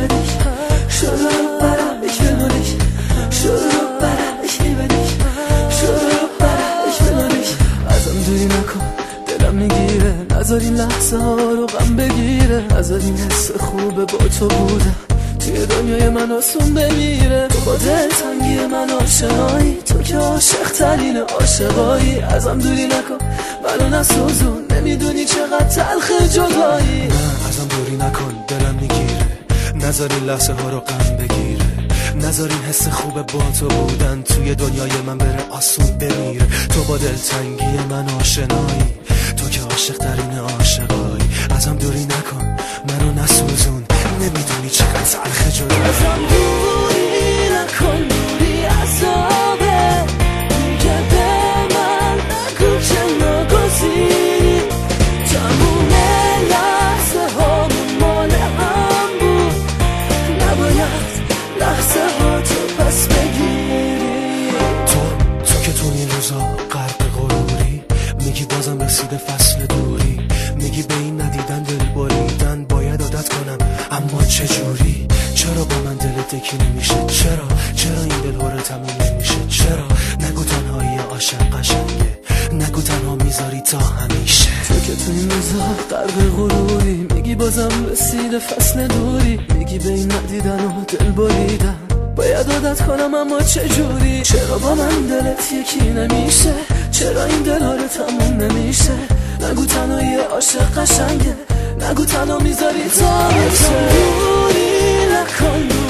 liebe dich. Şurup bara, ich will nur dich. Şurup bara, ich liebe dich. شروع bara, ich will nur dich. ازم دوری نکن دلم میگیره، نذار این لحظه ها رو غم بگیره، نذار این حس خوبه با تو بودم توی دنیای من آسون بمیره. تو با دلتنگی من آشنایی، تو که عاشق ترین عاشقایی. ازم دوری نکن منو نسوزون، نمیدونی چقدر تلخ جدایی. نه ازم دوری نکن دلم میگیره، نذار این لحظه ها رو غم بگیره، نذار این حس خوبه با تو بودن توی دنیای من بره آسون بمیره. تو با دلتنگی من آشنایی، تو که عاشق ترین عاشقایی. ازم دوری نکن منو نسوزون، نمیدونی چقدر تلخ جدایی. ازم دوری نکن، دوری عذابه، دیگه به من نگو که ناگزیری. تموم لحظه هامون مال هم بود، نباید لحظه ها تو پس بگیری. تو که تو این روزا غرق غروری، میگی بازم رسیده فصل دوری، میگی به این ندیدن دل بریدن باید عادت کنم، اما چجوری؟ چرا با من دلت یکی نمیشه؟ چرا این دل هره تموم نمیشه؟ چرا نگو تنهایی عاشق قشنگه، نگو تنها میذاری تا همیشه. تو که تو این روزا غرق غروری، میگی بازم رسیده فصل دوری، میگی به این ندیدن و دل بریدن باید عادت کنم، اما چجوری؟ چرا با من دلت یکی نمیشه؟ چرا این دل ها رو تموم نمیشه؟ نگو تنهایی عاشق قشنگه، نگو تنها میذاری تا همیشه. دوری نکن